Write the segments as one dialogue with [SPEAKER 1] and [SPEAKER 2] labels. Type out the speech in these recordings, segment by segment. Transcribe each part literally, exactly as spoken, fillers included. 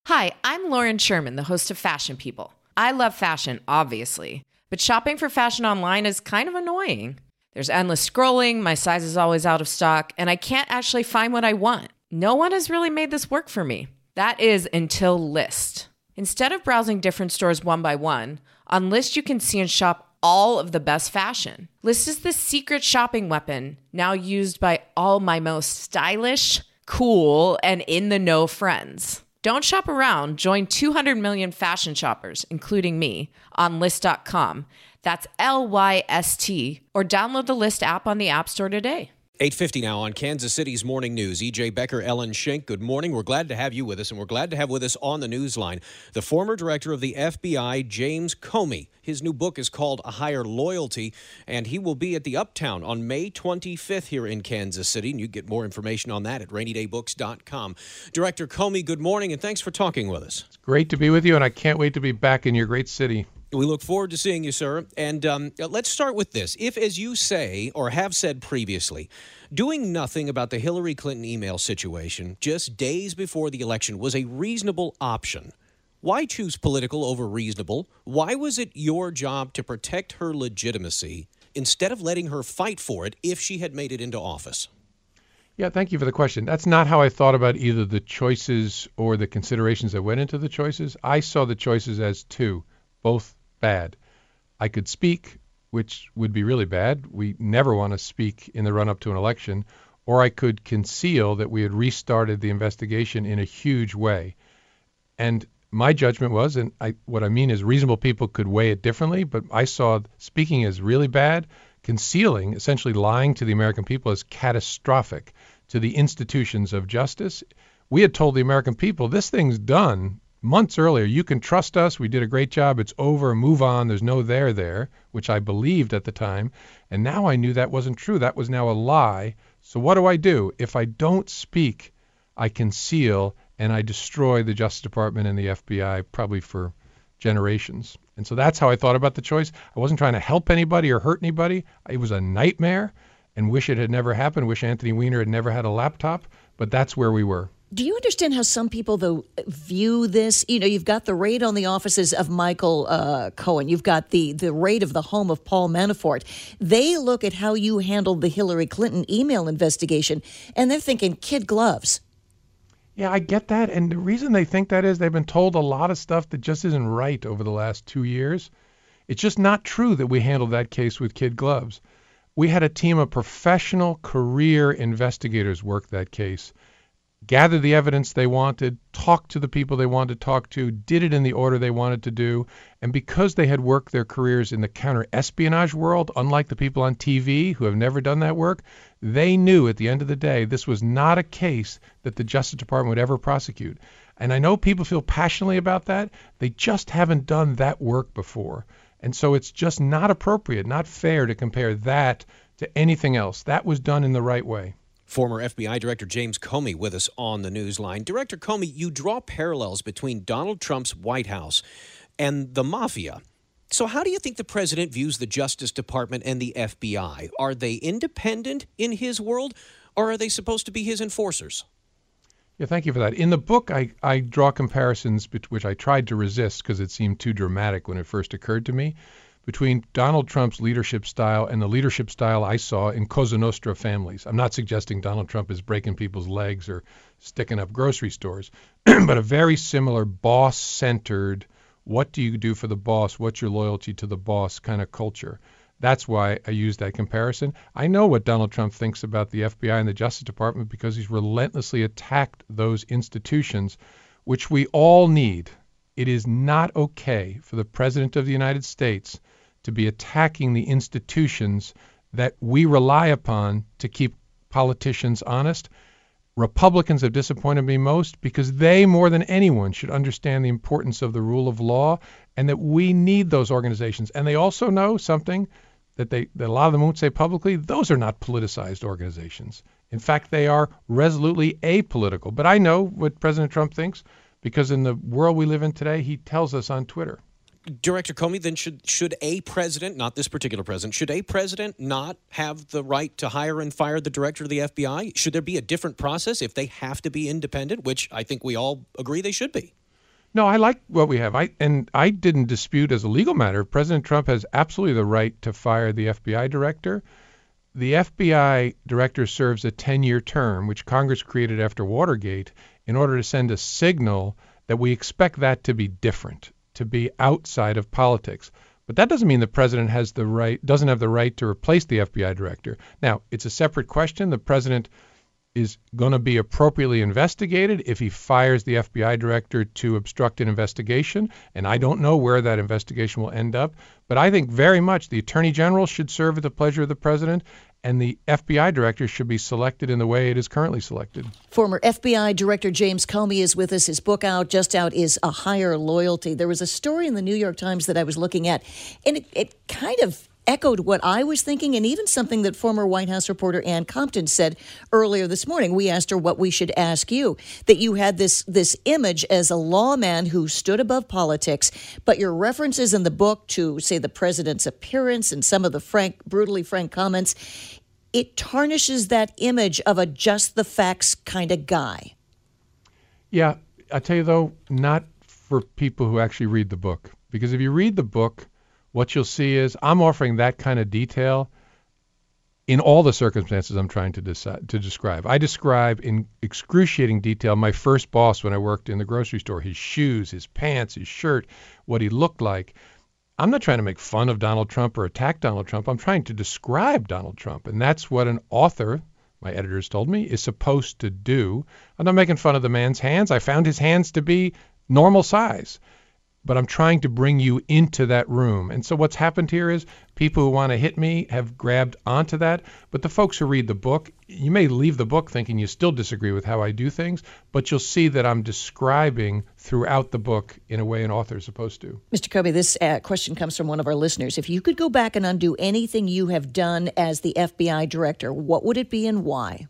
[SPEAKER 1] Hi, I'm Lauren Sherman, the host of Fashion People. I love fashion, obviously, but shopping for fashion online is kind of annoying. There's endless scrolling, my size is always out of stock, and I can't actually find what I want. No one has really made this work for me. That is until Lyst. Instead of browsing different stores one by one, on Lyst you can see and shop all of the best fashion. Lyst is the secret shopping weapon, now used by all my most stylish, cool, and in-the-know friends. Don't shop around. Join two hundred million fashion shoppers, including me, on Lyst dot com. That's L Y S T, or download the Lyst app on the App Store today.
[SPEAKER 2] eight fifty now on Kansas City's Morning News. E J Becker, Ellen Schenk, good morning. We're glad to have you with us, and we're glad to have with us on the news line the former director of the F B I, James Comey. His new book is called A Higher Loyalty, and he will be at the Uptown on May twenty-fifth here in Kansas City, and you get more information on that at rainy day books dot com. Director Comey, good morning, and thanks for talking with us.
[SPEAKER 3] It's great to be with you, and I can't wait to be back in your great city.
[SPEAKER 2] We look forward to seeing you, sir. And um, let's start with this. If, as you say, or have said previously, doing nothing about the Hillary Clinton email situation just days before the election was a reasonable option, why choose political over reasonable? Why was it your job to protect her legitimacy instead of letting her fight for it if she had made it into office?
[SPEAKER 3] Yeah, thank you for the question. That's not how I thought about either the choices or the considerations that went into the choices. I saw the choices as two, both bad. I could speak, which would be really bad. We never want to speak in the run-up to an election. Or I could conceal that we had restarted the investigation in a huge way. And my judgment was, and I, what I mean is reasonable people could weigh it differently, but I saw speaking as really bad, concealing, essentially lying to the American people, as catastrophic to the institutions of justice. We had told the American people, this thing's done months earlier. You can trust us. We did a great job. It's over. Move on. There's no there there, which I believed at the time. And now I knew that wasn't true. That was now a lie. So what do I do? If I don't speak, I conceal, and I destroy the Justice Department and the F B I probably for generations. And so that's how I thought about the choice. I wasn't trying to help anybody or hurt anybody. It was a nightmare, and wish it had never happened. Wish Anthony Weiner had never had a laptop. But that's where we were.
[SPEAKER 4] Do you understand how some people, though, view this? You know, you've got the raid on the offices of Michael uh, Cohen. You've got the, the raid of the home of Paul Manafort. They look at how you handled the Hillary Clinton email investigation, and they're thinking kid gloves.
[SPEAKER 3] Yeah, I get that. And the reason they think that is they've been told a lot of stuff that just isn't right over the last two years. It's just not true that we handled that case with kid gloves. We had a team of professional career investigators work that case, gathered the evidence they wanted, talked to the people they wanted to talk to, did it in the order they wanted to do. And because they had worked their careers in the counter-espionage world, unlike the people on T V who have never done that work, they knew at the end of the day this was not a case that the Justice Department would ever prosecute. And I know people feel passionately about that. They just haven't done that work before. And so it's just not appropriate, not fair to compare that to anything else. That was done in the right way.
[SPEAKER 2] Former F B I Director James Comey with us on the news line. Director Comey, you draw parallels between Donald Trump's White House and the mafia. So how do you think the president views the Justice Department and the F B I? Are they independent in his world, or are they supposed to be his enforcers?
[SPEAKER 3] Yeah, thank you for that. In the book, I, I draw comparisons, which I tried to resist because it seemed too dramatic when it first occurred to me, between Donald Trump's leadership style and the leadership style I saw in Cosa Nostra families. I'm not suggesting Donald Trump is breaking people's legs or sticking up grocery stores, but a very similar boss-centered, what do you do for the boss, what's your loyalty to the boss kind of culture. That's why I use that comparison. I know what Donald Trump thinks about the F B I and the Justice Department because he's relentlessly attacked those institutions, which we all need. It is not okay for the President of the United States to be attacking the institutions that we rely upon to keep politicians honest. Republicans have disappointed me most because they, more than anyone, should understand the importance of the rule of law and that we need those organizations. And they also know something that they that a lot of them won't say publicly. Those are not politicized organizations. In fact, they are resolutely apolitical. But I know what President Trump thinks because in the world we live in today, he tells us on Twitter.
[SPEAKER 2] Director Comey, then should should a president, not this particular president, should a president not have the right to hire and fire the director of the F B I? Should there be a different process if they have to be independent, which I think we all agree they should be?
[SPEAKER 3] No, I like what we have. I and I didn't dispute as a legal matter. President Trump has absolutely the right to fire the F B I director. The F B I director serves a ten-year term, which Congress created after Watergate, in order to send a signal that we expect that to be different, to be outside of politics. But that doesn't mean the president has the right, doesn't have the right to replace the F B I director. Now, it's a separate question. The president is going to be appropriately investigated if he fires the F B I director to obstruct an investigation, and I don't know where that investigation will end up. But I think very much the attorney general should serve at the pleasure of the president, and the F B I director should be selected in the way it is currently selected.
[SPEAKER 4] Former F B I Director James Comey is with us. His book out, just out, is A Higher Loyalty. There was a story in the New York Times that I was looking at, and it, it kind of echoed what I was thinking, and even something that former White House reporter Ann Compton said earlier this morning. We asked her what we should ask you, that you had this this image as a lawman who stood above politics, but your references in the book to, say, the president's appearance and some of the frank, brutally frank comments, it tarnishes that image of a just the facts kind of guy.
[SPEAKER 3] Yeah, I tell you though, not for people who actually read the book, because if you read the book, what you'll see is I'm offering that kind of detail in all the circumstances I'm trying to decide, to describe. I describe in excruciating detail my first boss when I worked in the grocery store, his shoes, his pants, his shirt, what he looked like. I'm not trying to make fun of Donald Trump or attack Donald Trump. I'm trying to describe Donald Trump. And that's what an author, my editors told me, is supposed to do. I'm not making fun of the man's hands. I found his hands to be normal size. But I'm trying to bring you into that room. And so what's happened here is people who want to hit me have grabbed onto that. But the folks who read the book, you may leave the book thinking you still disagree with how I do things, but you'll see that I'm describing throughout the book in a way an author is supposed to.
[SPEAKER 4] Mister Comey, this uh, question comes from one of our listeners. If you could go back and undo anything you have done as the F B I director, what would it be and why?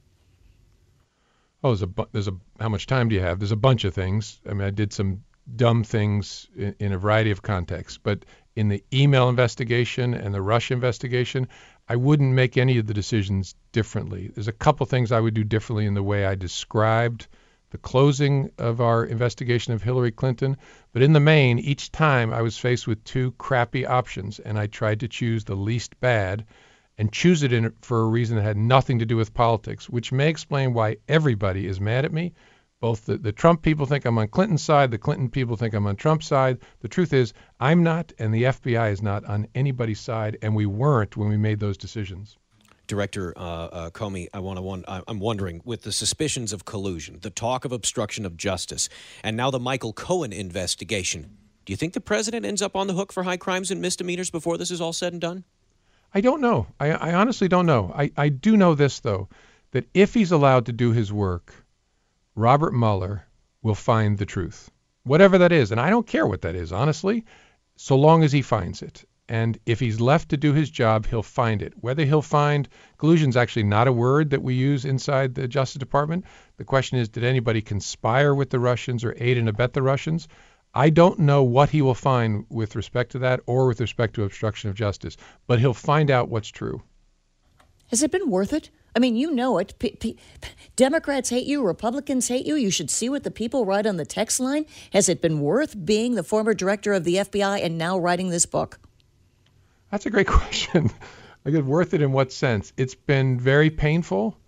[SPEAKER 3] Oh, there's a, bu- there's a, how much time do you have? There's a bunch of things. I mean, I did some dumb things in, in a variety of contexts. But in the email investigation and the Russia investigation, I wouldn't make any of the decisions differently. There's a couple things I would do differently in the way I described the closing of our investigation of Hillary Clinton. But in the main, each time I was faced with two crappy options, and I tried to choose the least bad and choose it in for a reason that had nothing to do with politics, which may explain why everybody is mad at me. Both the, the Trump people think I'm on Clinton's side, the Clinton people think I'm on Trump's side. The truth is, I'm not, and the F B I is not on anybody's side, and we weren't when we made those decisions.
[SPEAKER 2] Director uh, uh, Comey, I want to. One, I'm wondering, with the suspicions of collusion, the talk of obstruction of justice, and now the Michael Cohen investigation, do you think the president ends up on the hook for high crimes and misdemeanors before this is all said and done?
[SPEAKER 3] I don't know. I, I honestly don't know. I, I do know this, though, that if he's allowed to do his work, Robert Mueller will find the truth, whatever that is. And I don't care what that is, honestly, so long as he finds it. And if he's left to do his job, he'll find it. Whether he'll find collusion is actually not a word that we use inside the Justice Department. The question is, did anybody conspire with the Russians or aid and abet the Russians? I don't know what he will find with respect to that or with respect to obstruction of justice, but he'll find out what's true.
[SPEAKER 4] Has it been worth it? I mean, you know it. P- P- Democrats hate you. Republicans hate you. You should see what the people write on the text line. Has it been worth being the former director of the F B I and now writing this book?
[SPEAKER 3] That's a great question. I guess worth it in what sense? It's been very painful,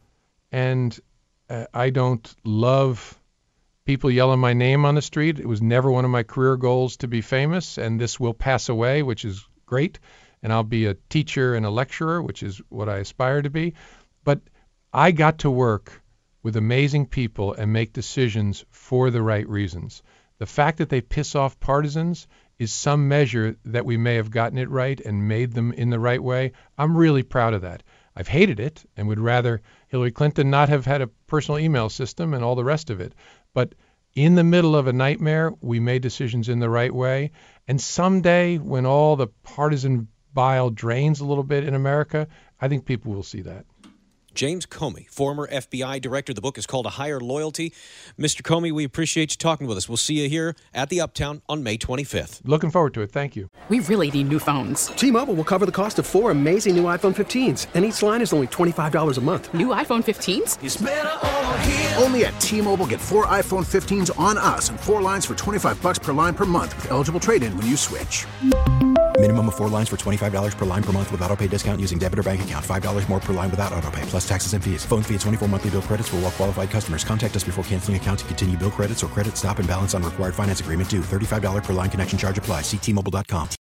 [SPEAKER 3] and uh, I don't love people yelling my name on the street. It was never one of my career goals to be famous, and this will pass away, which is great. And I'll be a teacher and a lecturer, which is what I aspire to be. But I got to work with amazing people and make decisions for the right reasons. The fact that they piss off partisans is some measure that we may have gotten it right and made them in the right way. I'm really proud of that. I've hated it and would rather Hillary Clinton not have had a personal email system and all the rest of it. But in the middle of a nightmare, we made decisions in the right way. And someday, when all the partisan bile drains a little bit in America, I think people will see that.
[SPEAKER 2] James Comey, former F B I director. The book is called A Higher Loyalty. Mister Comey, we appreciate you talking with us. We'll see you here at the Uptown on May twenty-fifth.
[SPEAKER 3] Looking forward to it. Thank you.
[SPEAKER 5] We really need new phones.
[SPEAKER 6] T-Mobile will cover the cost of four amazing new iPhone fifteens, and each line is only twenty-five dollars a month.
[SPEAKER 5] New iPhone fifteens?
[SPEAKER 7] It's better over here. Only at T-Mobile, get four iPhone fifteens on us and four lines for twenty-five dollars per line per month with eligible trade-in when you switch.
[SPEAKER 8] Minimum of four lines for twenty-five dollars per line per month with autopay discount using debit or bank account. five dollars more per line without autopay, plus taxes and fees. Phone fee at twenty-four monthly bill credits for well-qualified customers. Contact us before canceling account to continue bill credits or credit stop and balance on required finance agreement due. thirty-five dollars per line connection charge applies. See T Mobile dot com.